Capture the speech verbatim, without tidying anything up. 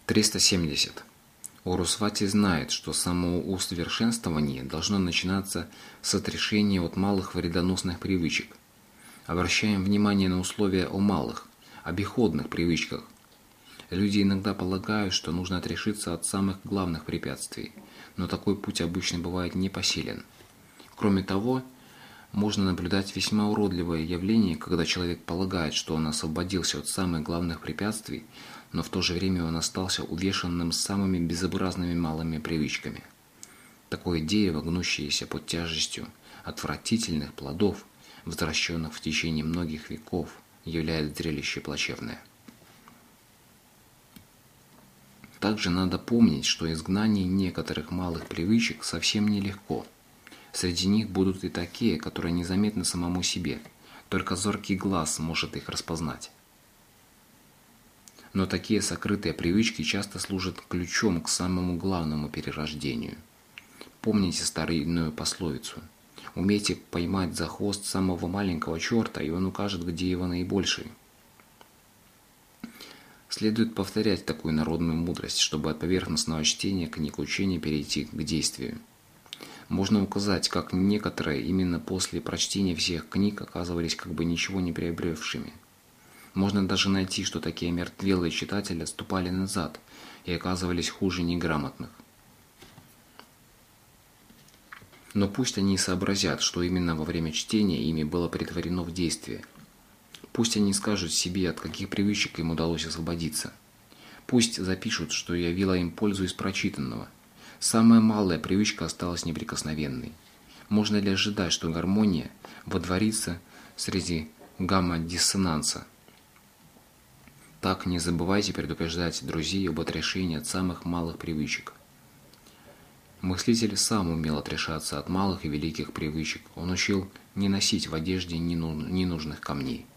триста семьдесят. Урусвати знает, что самоусовершенствование должно начинаться с отрешения от малых вредоносных привычек. Обращаем внимание на условия о малых, обиходных привычках. Люди иногда полагают, что нужно отрешиться от самых главных препятствий, но такой путь обычно бывает непосилен. Кроме того, можно наблюдать весьма уродливое явление, когда человек полагает, что он освободился от самых главных препятствий, но в то же время он остался увешанным самыми безобразными малыми привычками. Такое дерево, гнущееся под тяжестью отвратительных плодов, возвращенных в течение многих веков, является зрелище плачевное. Также надо помнить, что изгнание некоторых малых привычек совсем нелегко. Среди них будут и такие, которые незаметны самому себе, только зоркий глаз может их распознать. Но такие сокрытые привычки часто служат ключом к самому главному перерождению. Помните старинную пословицу: «Умейте поймать за хвост самого маленького черта, и он укажет, где его наибольший». Следует повторять такую народную мудрость, чтобы от поверхностного чтения книг учения перейти к действию. Можно указать, как некоторые именно после прочтения всех книг оказывались как бы ничего не приобретшими. Можно даже найти, что такие омертвелые читатели отступали назад и оказывались хуже неграмотных. Но пусть они сообразят, что именно во время чтения ими было претворено в действие. Пусть они скажут себе, от каких привычек им удалось освободиться. Пусть запишут, что явило им пользу из прочитанного. Самая малая привычка осталась неприкосновенной. Можно ли ожидать, что гармония водворится среди гамма-диссонанса? Так не забывайте предупреждать друзей об отрешении от самых малых привычек. Мыслитель сам умел отрешаться от малых и великих привычек. Он учил не носить в одежде ненужных камней.